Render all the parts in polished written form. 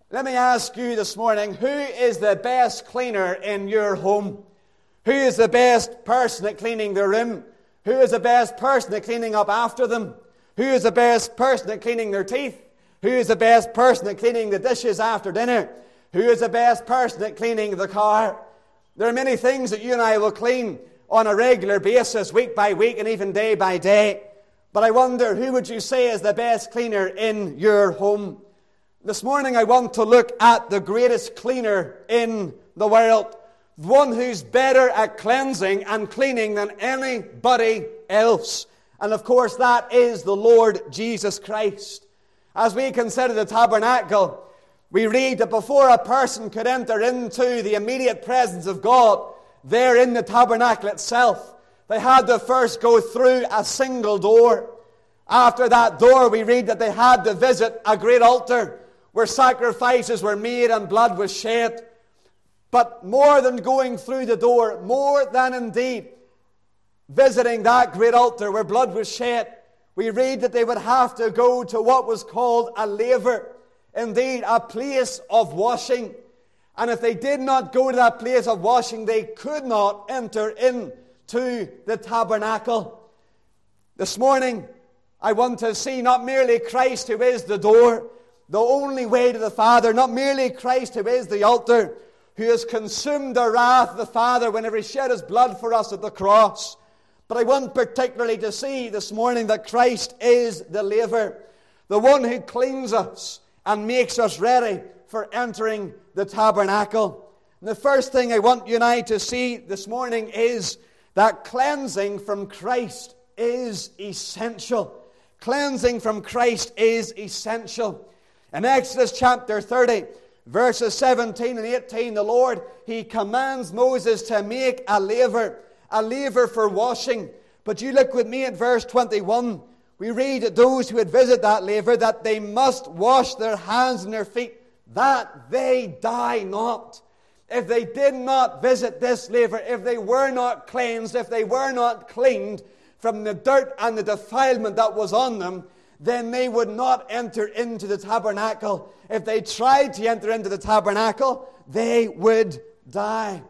Let me ask you this morning, who is the best cleaner in your home? Who is the best person at cleaning their room? Who is the best person at cleaning up after them? Who is the best person at cleaning their teeth? Who is the best person at cleaning the dishes after dinner? Who is the best person at cleaning the car? There are many things that you and I will clean on a regular basis, week by week and even day by day. But I wonder, who would you say is the best cleaner in your home? This morning I want to look at the greatest cleaner in the world. One who's better at cleansing and cleaning than anybody else. And of course that is the Lord Jesus Christ. As we consider the tabernacle, we read that before a person could enter into the immediate presence of God, there in the tabernacle itself, they had to first go through a single door. After that door, we read that they had to visit a great altar where sacrifices were made and blood was shed. But more than going through the door, more than indeed visiting that great altar where blood was shed, we read that they would have to go to what was called a laver, indeed a place of washing. And if they did not go to that place of washing, they could not enter into the tabernacle. This morning, I want to see not merely Christ who is the door, the only way to the Father, not merely Christ who is the altar, who has consumed the wrath of the Father whenever He shed His blood for us at the cross. But I want particularly to see this morning that Christ is the laver, the one who cleans us and makes us ready for entering the tabernacle. And the first thing I want you and I to see this morning is that cleansing from Christ is essential. Cleansing from Christ is essential. In Exodus chapter 30, verses 17 and 18, the Lord, He commands Moses to make a laver for washing. But you look with me at verse 21. We read that those who would visit that laver, that they must wash their hands and their feet, that they die not. If they did not visit this laver, if they were not cleansed, if they were not cleaned from the dirt and the defilement that was on them, then they would not enter into the tabernacle. If they tried to enter into the tabernacle, they would die.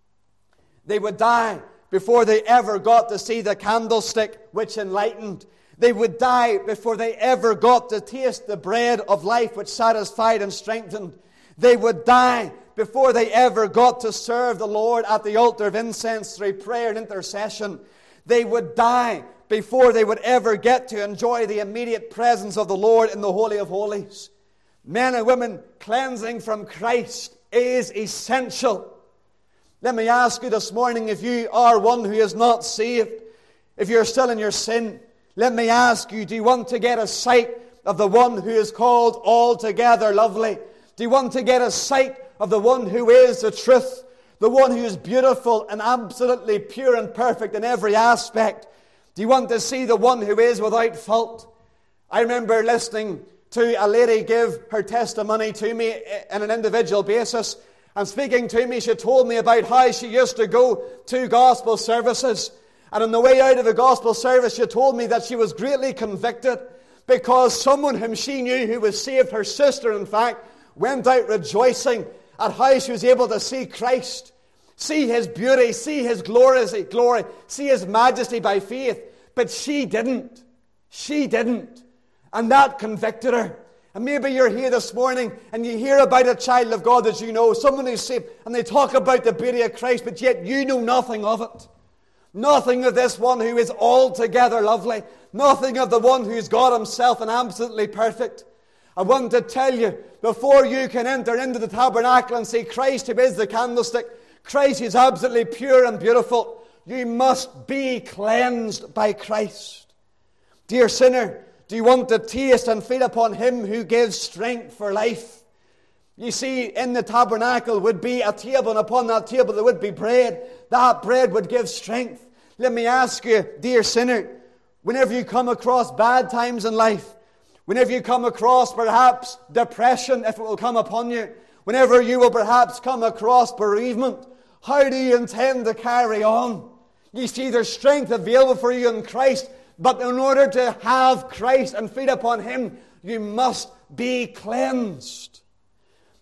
They would die before they ever got to see the candlestick which enlightened. They would die before they ever got to taste the bread of life which satisfied and strengthened. They would die before they ever got to serve the Lord at the altar of incense through prayer and intercession. They would die before they would ever get to enjoy the immediate presence of the Lord in the Holy of Holies. Men and women, cleansing from Christ is essential. Let me ask you this morning, if you are one who is not saved, if you're still in your sin, let me ask you, do you want to get a sight of the one who is called altogether lovely? Do you want to get a sight of the one who is the truth, the one who is beautiful and absolutely pure and perfect in every aspect? Do you want to see the one who is without fault? I remember listening to a lady give her testimony to me on an individual basis. And speaking to me, she told me about how she used to go to gospel services. And on the way out of the gospel service, she told me that she was greatly convicted because someone whom she knew who was saved, her sister in fact, went out rejoicing at how she was able to see Christ, see His beauty, see His glory, see His majesty by faith. But she didn't. She didn't. And that convicted her. And maybe you're here this morning and you hear about a child of God that you know, someone who's saved, and they talk about the beauty of Christ, but yet you know nothing of it. Nothing of this one who is altogether lovely. Nothing of the one who's God Himself and absolutely perfect. I want to tell you, before you can enter into the tabernacle and see Christ who is the candlestick, Christ is absolutely pure and beautiful, you must be cleansed by Christ. Dear sinner, do you want to taste and feed upon Him who gives strength for life? You see, in the tabernacle would be a table, and upon that table there would be bread. That bread would give strength. Let me ask you, dear sinner, whenever you come across bad times in life, whenever you come across perhaps depression, if it will come upon you, whenever you will perhaps come across bereavement, how do you intend to carry on? You see, there's strength available for you in Christ, but in order to have Christ and feed upon Him, you must be cleansed.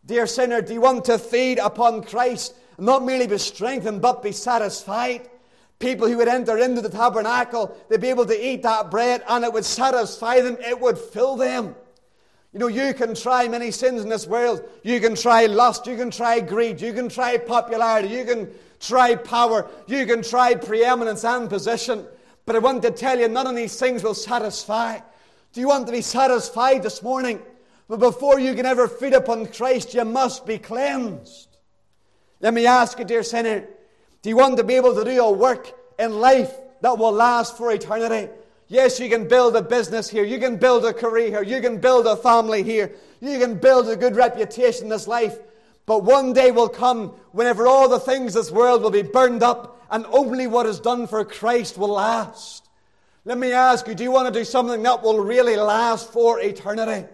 Dear sinner, do you want to feed upon Christ and not merely be strengthened but be satisfied? People who would enter into the tabernacle, they'd be able to eat that bread and it would satisfy them, it would fill them. You know, you can try many sins in this world. You can try lust, you can try greed, you can try popularity, you can try power, you can try preeminence and position. But I want to tell you, none of these things will satisfy. Do you want to be satisfied this morning? But before you can ever feed upon Christ, you must be cleansed. Let me ask you, dear sinner, do you want to be able to do a work in life that will last for eternity? Yes, you can build a business here. You can build a career here. You can build a family here. You can build a good reputation in this life. But one day will come whenever all the things of this world will be burned up and only what is done for Christ will last. Let me ask you, do you want to do something that will really last for eternity?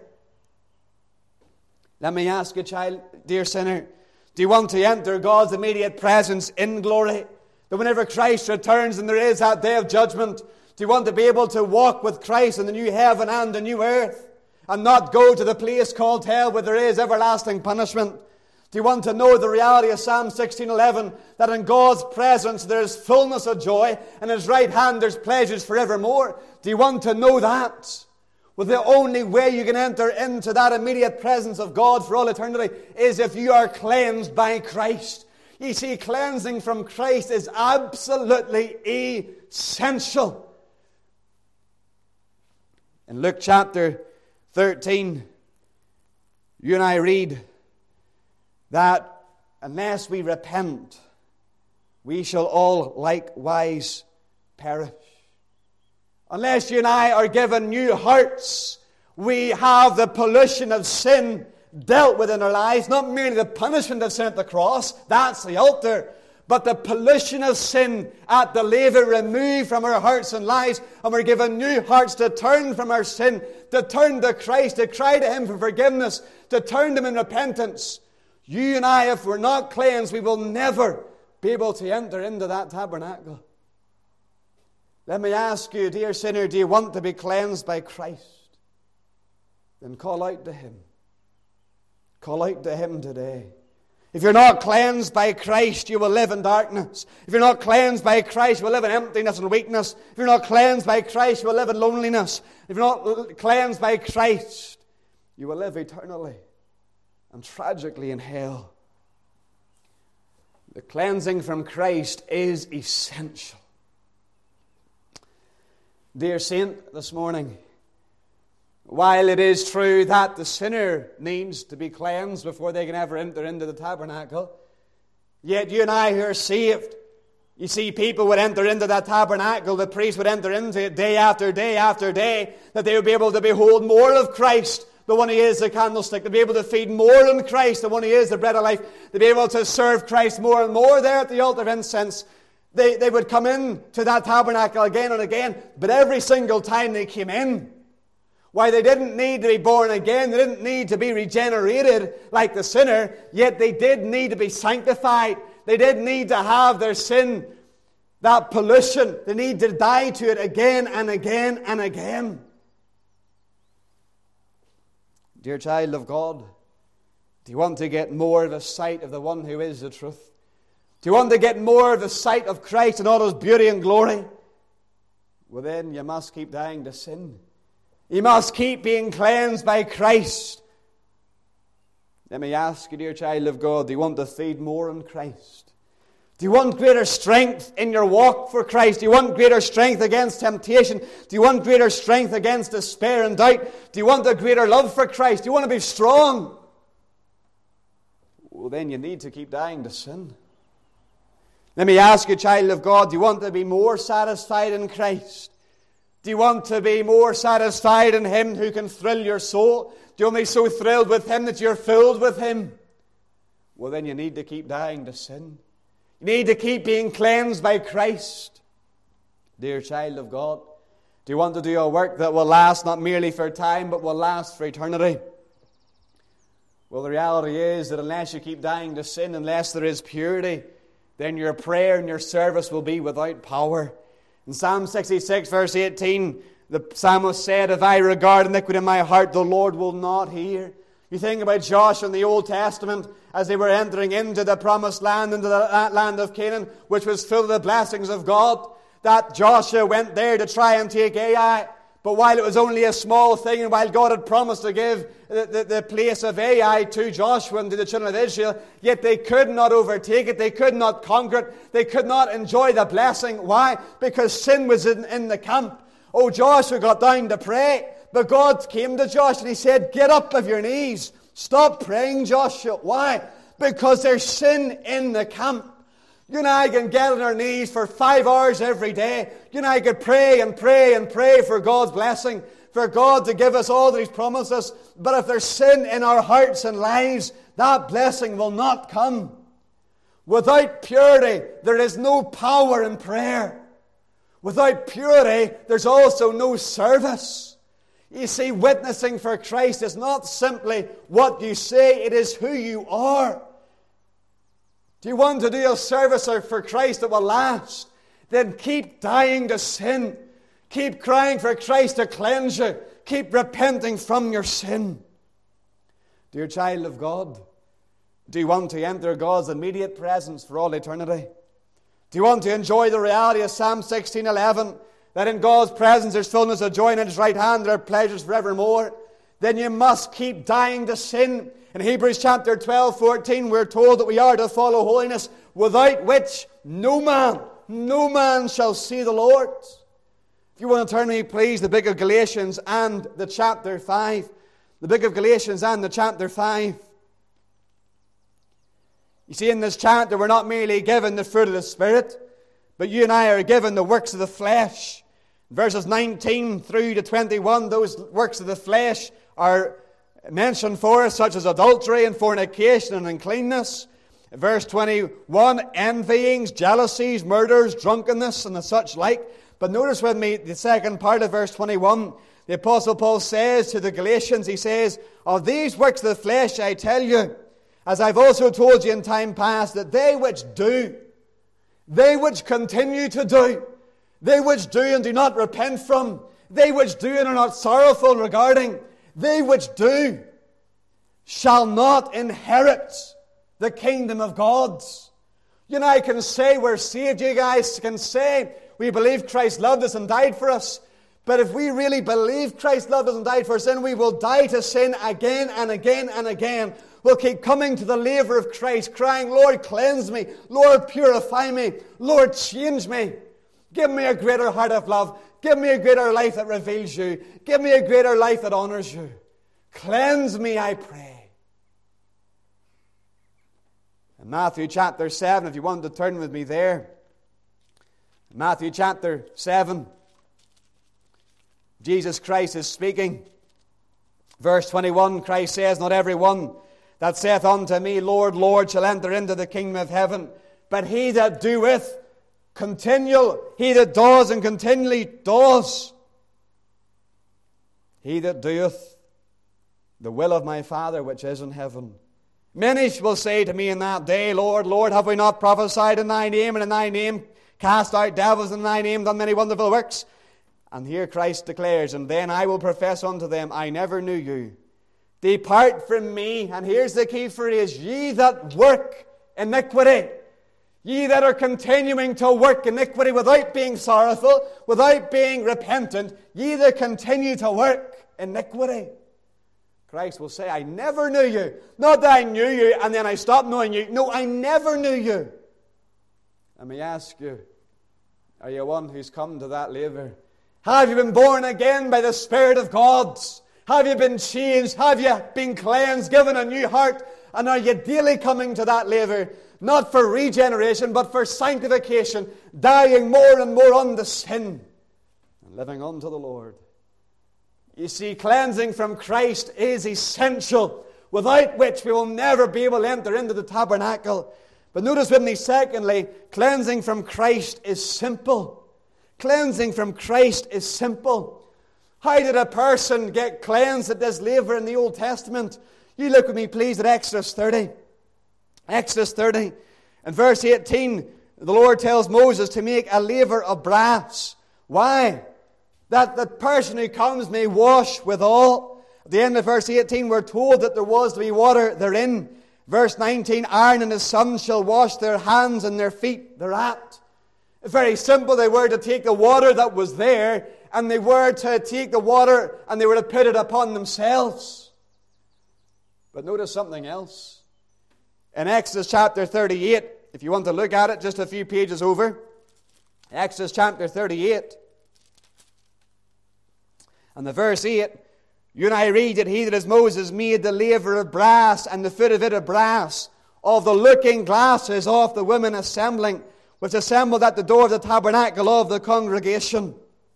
Let me ask you, child, dear sinner, do you want to enter God's immediate presence in glory? That whenever Christ returns and there is that day of judgment, do you want to be able to walk with Christ in the new heaven and the new earth and not go to the place called hell where there is everlasting punishment? Do you want to know the reality of Psalm 16:11, that in God's presence there is fullness of joy and His right hand there's pleasures forevermore? Do you want to know that? Well, the only way you can enter into that immediate presence of God for all eternity is if you are cleansed by Christ. You see, cleansing from Christ is absolutely essential. In Luke chapter 13, you and I read that unless we repent, we shall all likewise perish. Unless you and I are given new hearts, we have the pollution of sin dealt with in our lives. Not merely the punishment of sin at the cross, that's the altar, but the pollution of sin at the laver removed from our hearts and lives, and we're given new hearts to turn from our sin, to turn to Christ, to cry to Him for forgiveness, to turn to Him in repentance. You and I, if we're not cleansed, we will never be able to enter into that tabernacle. Let me ask you, dear sinner, do you want to be cleansed by Christ? Then call out to Him. Call out to Him today. If you're not cleansed by Christ, you will live in darkness. If you're not cleansed by Christ, you will live in emptiness and weakness. If you're not cleansed by Christ, you will live in loneliness. If you're not cleansed by Christ, you will live eternally and tragically in hell. The cleansing from Christ is essential. Dear saint, this morning, while it is true that the sinner needs to be cleansed before they can ever enter into the tabernacle, yet you and I who are saved, you see, people would enter into that tabernacle, the priest would enter into it day after day after day, that they would be able to behold more of Christ, the one He is, the candlestick, to be able to feed more on Christ, the one He is, the bread of life, to be able to serve Christ more and more there at the altar of incense. They would come in to that tabernacle again and again, but every single time they came in, why, they didn't need to be born again, they didn't need to be regenerated like the sinner, yet they did need to be sanctified. They did need to have their sin, that pollution, they need to die to it again and again and again. Dear child of God, do you want to get more of a sight of the one who is the truth? Do you want to get more of the sight of Christ and all His beauty and glory? Well, then you must keep dying to sin. You must keep being cleansed by Christ. Let me ask you, dear child of God, do you want to feed more on Christ? Do you want greater strength in your walk for Christ? Do you want greater strength against temptation? Do you want greater strength against despair and doubt? Do you want a greater love for Christ? Do you want to be strong? Well, then you need to keep dying to sin. Let me ask you, child of God, do you want to be more satisfied in Christ? Do you want to be more satisfied in Him who can thrill your soul? Do you want to be so thrilled with Him that you're filled with Him? Well, then you need to keep dying to sin. You need to keep being cleansed by Christ. Dear child of God, do you want to do a work that will last not merely for time, but will last for eternity? Well, the reality is that unless you keep dying to sin, unless there is purity, then your prayer and your service will be without power. In Psalm 66, verse 18, the psalmist said, "If I regard iniquity in my heart, the Lord will not hear." You think about Joshua in the Old Testament as they were entering into the promised land, into the land of Canaan, which was full of the blessings of God. That Joshua went there to try and take Ai. But while it was only a small thing, and while God had promised to give the place of Ai to Joshua and to the children of Israel, yet they could not overtake it, they could not conquer it, they could not enjoy the blessing. Why? Because sin was in the camp. Oh, Joshua got down to pray, but God came to Joshua and he said, get up off your knees. Stop praying, Joshua. Why? Because there's sin in the camp. You and I can get on our knees for 5 hours every day. You and I could pray and pray and pray for God's blessing, for God to give us all that He's promised us. But if there's sin in our hearts and lives, that blessing will not come. Without purity, there is no power in prayer. Without purity, there's also no service. You see, witnessing for Christ is not simply what you say, it is who you are. Do you want to do a service for Christ that will last? Then keep dying to sin. Keep crying for Christ to cleanse you. Keep repenting from your sin. Dear child of God, do you want to enter God's immediate presence for all eternity? Do you want to enjoy the reality of Psalm 16:11, that in God's presence there's fullness of joy, and at His right hand there are pleasures forevermore? Then you must keep dying to sin. In Hebrews chapter 12:14, we're told that we are to follow holiness, without which no man shall see the Lord. If you want to turn to me, please, the book of Galatians and the chapter 5. The book of Galatians and the chapter 5. You see, in this chapter, we're not merely given the fruit of the Spirit, but you and I are given the works of the flesh. Verses 19 through to 21, those works of the flesh are mentioned for us, such as adultery and fornication and uncleanness. Verse 21, envyings, jealousies, murders, drunkenness, and the such like. But notice with me the second part of verse 21. The Apostle Paul says to the Galatians, he says, of these works of the flesh I tell you, as I've also told you in time past, that they which do, they which continue to do, they which do and do not repent from, they which do and are not sorrowful regarding, they which do shall not inherit the kingdom of God. You and I can say we're saved. You guys can say we believe Christ loved us and died for us. But if we really believe Christ loved us and died for sin, we will die to sin again and again and again. We'll keep coming to the laver of Christ, crying, Lord, cleanse me. Lord, purify me. Lord, change me. Give me a greater heart of love. Give me a greater life that reveals you. Give me a greater life that honors you. Cleanse me, I pray. In Matthew chapter 7, if you want to turn with me there. Matthew chapter 7. Jesus Christ is speaking. Verse 21, Christ says, not every one that saith unto me, Lord, Lord, shall enter into the kingdom of heaven, but he that doeth he that does and continually does. He that doeth the will of my Father which is in heaven. Many will say to me in that day, Lord, Lord, have we not prophesied in thy name, and in thy name cast out devils, in thy name done many wonderful works? And here Christ declares, and then I will profess unto them, I never knew you. Depart from me. And here's the key phrase, ye that work iniquity. Ye that are continuing to work iniquity without being sorrowful, without being repentant, ye that continue to work iniquity. Christ will say, I never knew you. Not that I knew you and then I stopped knowing you. No, I never knew you. Let me ask you, are you one who's come to that laver? Have you been born again by the Spirit of God? Have you been changed? Have you been cleansed, given a new heart? And are you daily coming to that laver? Not for regeneration, but for sanctification, dying more and more unto sin, and living unto the Lord. You see, cleansing from Christ is essential, without which we will never be able to enter into the tabernacle. But notice with me, secondly, cleansing from Christ is simple. Cleansing from Christ is simple. How did a person get cleansed at this laver in the Old Testament? You look with me, please, at Exodus 30. Exodus 30. In verse 18, the Lord tells Moses to make a laver of brass. Why? That the person who comes may wash withal. At the end of verse 18, we're told that there was to be water therein. Verse 19, Aaron and his sons shall wash their hands and their feet thereat. Very simple. They were to take the water that was there, and they were to take the water and they were to put it upon themselves. But notice something else. In Exodus chapter 38, if you want to look at it, just a few pages over. Exodus chapter 38. And the verse 8, you and I read that he that is Moses made the laver of brass and the foot of it of brass of the looking glasses of the women assembling, which assembled at the door of the tabernacle of the congregation.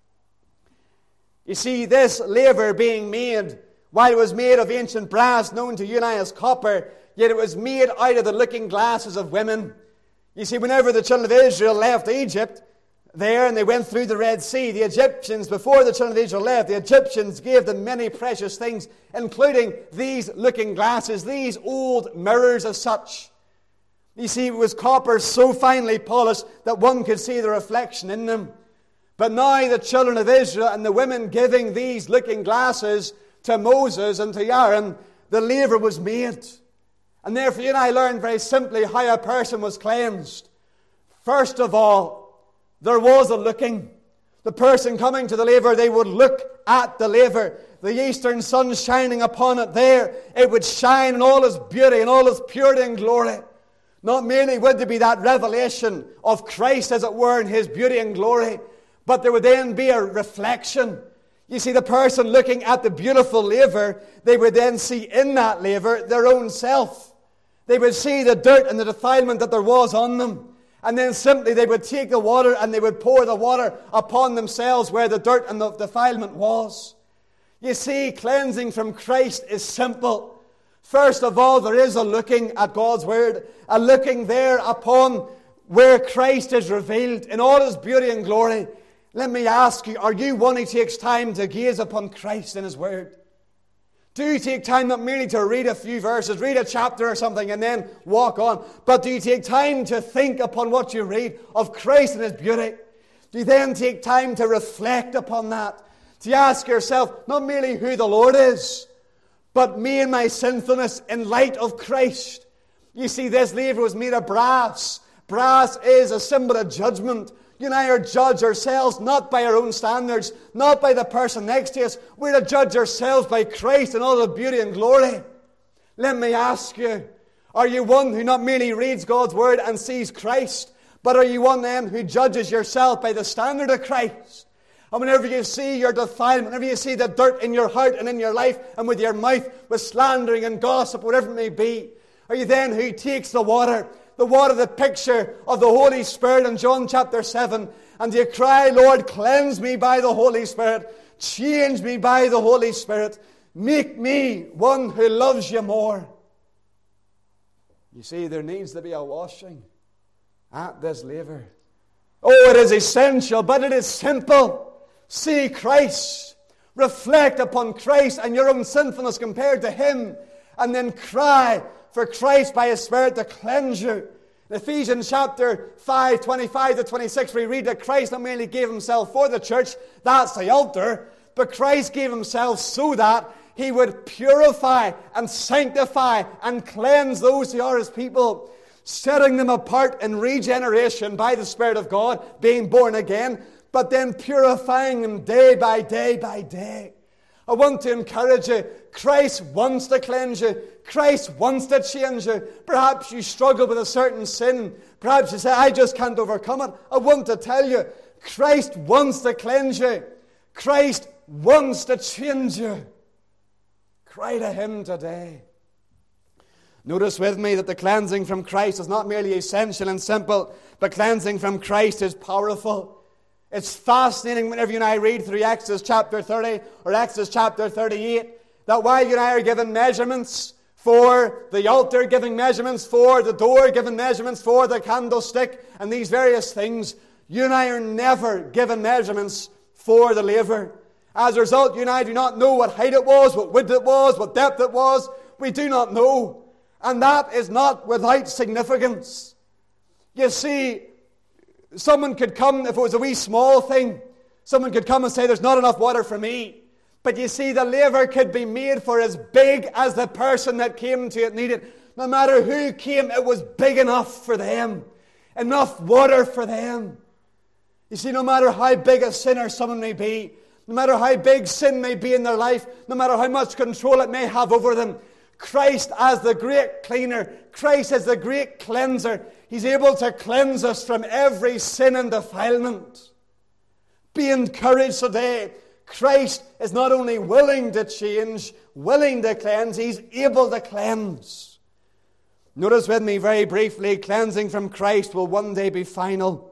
You see, this laver being made, while it was made of ancient brass known to you and I as copper, yet it was made out of the looking glasses of women. You see, whenever the children of Israel left Egypt, there, and they went through the Red Sea, the Egyptians, before the children of Israel left, the Egyptians gave them many precious things, including these looking glasses, these old mirrors as such. You see, it was copper so finely polished that one could see the reflection in them. But now the children of Israel and the women giving these looking glasses to Moses and to Aaron, the laver was made. And therefore you and I learn very simply how a person was cleansed. First of all, there was a looking. The person coming to the laver, they would look at the laver. The eastern sun shining upon it there, it would shine in all its beauty and all its purity and glory. Not merely would there be that revelation of Christ, as it were, in His beauty and glory, but there would then be a reflection. You see, the person looking at the beautiful laver, they would then see in that laver their own self. They would see the dirt and the defilement that there was on them. And then simply they would take the water and they would pour the water upon themselves where the dirt and the defilement was. You see, cleansing from Christ is simple. First of all, there is a looking at God's Word, a looking there upon where Christ is revealed in all His beauty and glory. Let me ask you, are you one who takes time to gaze upon Christ in His Word? Do you take time not merely to read a few verses, read a chapter or something and then walk on, but do you take time to think upon what you read of Christ and His beauty? Do you then take time to reflect upon that? To ask yourself not merely who the Lord is, but me and my sinfulness in light of Christ. You see, this laver was made of brass. Brass is a symbol of judgment. You and I are to judge ourselves not by our own standards, not by the person next to us. We're to judge ourselves by Christ and all the beauty and glory. Let me ask you, are you one who not merely reads God's Word and sees Christ, but are you one then who judges yourself by the standard of Christ? And whenever you see your defilement, whenever you see the dirt in your heart and in your life and with your mouth, with slandering and gossip, whatever it may be, are you then who takes the water, the picture of the Holy Spirit in John chapter 7, and you cry, Lord, cleanse me by the Holy Spirit, change me by the Holy Spirit, make me one who loves you more. You see, there needs to be a washing at this laver. Oh, it is essential, but it is simple. See Christ, reflect upon Christ and your own sinfulness compared to Him, and then cry for Christ by His Spirit to cleanse you. In Ephesians chapter 5, 25 to 26, we read that Christ not merely gave Himself for the church, that's the altar, but Christ gave Himself so that He would purify and sanctify and cleanse those who are His people, setting them apart in regeneration by the Spirit of God, being born again, but then purifying them day by day by day. I want to encourage you. Christ wants to cleanse you. Christ wants to change you. Perhaps you struggle with a certain sin. Perhaps you say, I just can't overcome it. I want to tell you, Christ wants to cleanse you. Christ wants to change you. Cry to Him today. Notice with me that the cleansing from Christ is not merely essential and simple, but cleansing from Christ is powerful. It's fascinating whenever you and I read through Exodus chapter 30 or Exodus chapter 38, that while you and I are given measurements for the altar, giving measurements for the door, giving measurements for the candlestick, and these various things, you and I are never given measurements for the laver. As a result, you and I do not know what height it was, what width it was, what depth it was. We do not know. And that is not without significance. You see, someone could come, if it was a wee small thing, someone could come and say, there's not enough water for me. But you see, the laver could be made for as big as the person that came to it needed. No matter who came, it was big enough for them. Enough water for them. You see, no matter how big a sinner someone may be, no matter how big sin may be in their life, no matter how much control it may have over them, Christ as the great cleaner, Christ as the great cleanser, He's able to cleanse us from every sin and defilement. Be encouraged today. Christ is not only willing to change, willing to cleanse, He's able to cleanse. Notice with me very briefly, cleansing from Christ will one day be final.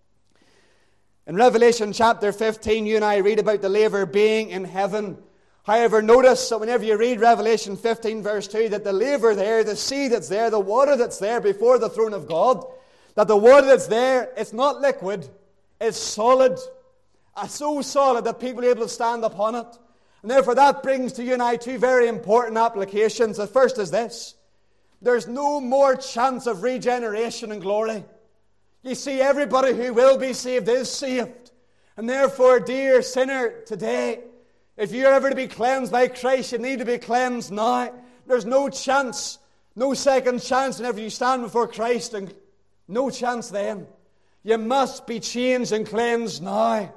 In Revelation chapter 15, you and I read about the laver being in heaven. However, notice that whenever you read Revelation 15 verse 2, that the laver there, the sea that's there, the water that's there before the throne of God, that the water that's there, it's not liquid, it's solid. So solid that people are able to stand upon it. And therefore that brings to you and I two very important applications. The first is this: there's no more chance of regeneration and glory. You see, everybody who will be saved is saved. And therefore, dear sinner, today, if you're ever to be cleansed by Christ, you need to be cleansed now. There's no chance, no second chance whenever you stand before Christ, and no chance then. You must be changed and cleansed now.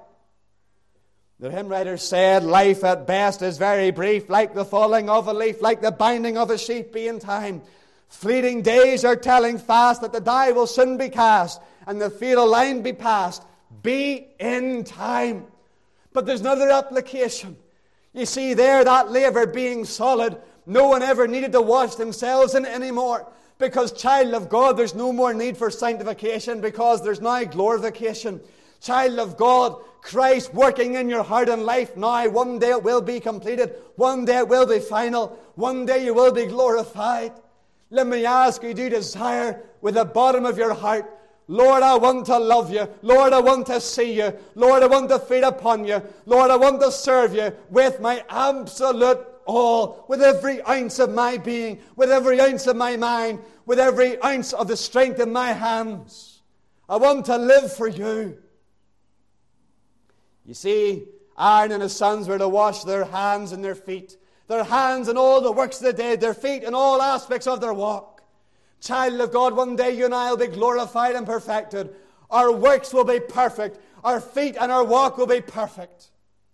The hymn writer said, life at best is very brief, like the falling of a leaf, like the binding of a sheep be in time. Fleeting days are telling fast that the die will soon be cast, and the fatal line be passed. Be in time. But there's another application. You see there, that laver being solid, no one ever needed to wash themselves in it anymore. Because, child of God, there's no more need for sanctification, because there's now glorification. Child of God, Christ working in your heart and life now. One day it will be completed. One day it will be final. One day you will be glorified. Let me ask you, do you desire with the bottom of your heart, Lord, I want to love you. Lord, I want to see you. Lord, I want to feed upon you. Lord, I want to serve you with my absolute all, with every ounce of my being, with every ounce of my mind, with every ounce of the strength in my hands. I want to live for you. You see, Aaron and his sons were to wash their hands and their feet. Their hands in all the works they did, their feet in all aspects of their walk. Child of God, one day you and I will be glorified and perfected. Our works will be perfect. Our feet and our walk will be perfect.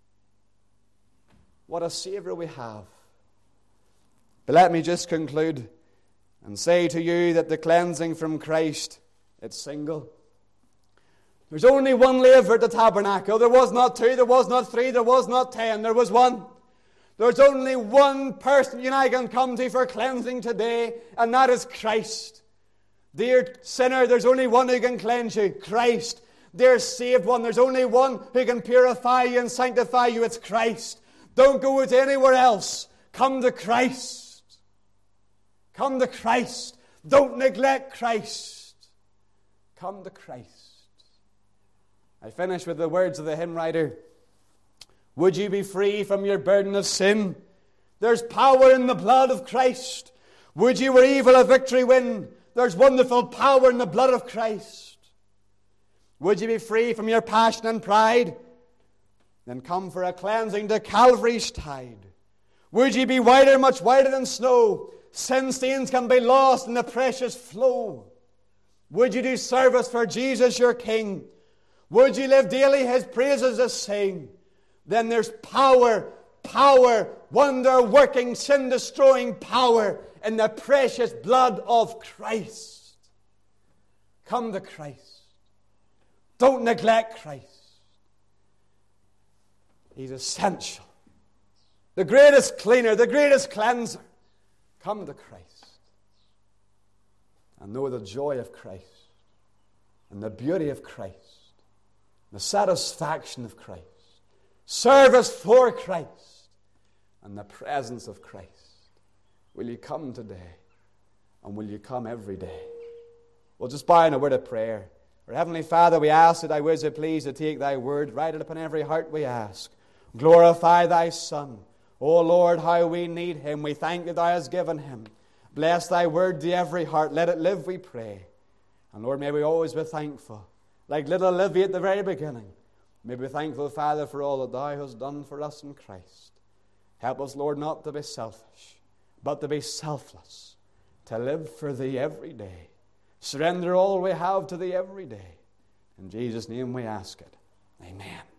What a Savior we have. But let me just conclude and say to you that the cleansing from Christ, it's single. There's only one laver at the tabernacle. There was not two, there was not three, there was not 10. There was one. There's only one person you and I can come to for cleansing today, and that is Christ. Dear sinner, there's only one who can cleanse you, Christ. Dear saved one, there's only one who can purify you and sanctify you, it's Christ. Don't go to anywhere else. Come to Christ. Come to Christ. Don't neglect Christ. Come to Christ. I finish with the words of the hymn writer. Would you be free from your burden of sin? There's power in the blood of Christ. Would you were evil a victory win? There's wonderful power in the blood of Christ. Would you be free from your passion and pride? Then come for a cleansing to Calvary's tide. Would you be whiter, much whiter than snow? Sin stains can be lost in the precious flow. Would you do service for Jesus your King? Would you live daily His praises to sing? Then there's power, wonder-working, sin-destroying power in the precious blood of Christ. Come to Christ. Don't neglect Christ. He's essential. The greatest cleaner, the greatest cleanser. Come to Christ. And know the joy of Christ. And the beauty of Christ. The satisfaction of Christ. Service for Christ and the presence of Christ. Will you come today? And will you come every day? We'll just bow in a word of prayer. Our Heavenly Father, we ask that Thou wouldst be pleased to take Thy word, write it upon every heart, we ask. Glorify Thy Son. O Lord, how we need Him. We thank that Thou hast given Him. Bless Thy word to every heart. Let it live, we pray. And Lord, may we always be thankful. Like little Olivia at the very beginning. May we be thankful, Father, for all that Thou hast done for us in Christ. Help us, Lord, not to be selfish, but to be selfless, to live for Thee every day. Surrender all we have to Thee every day. In Jesus' name we ask it. Amen.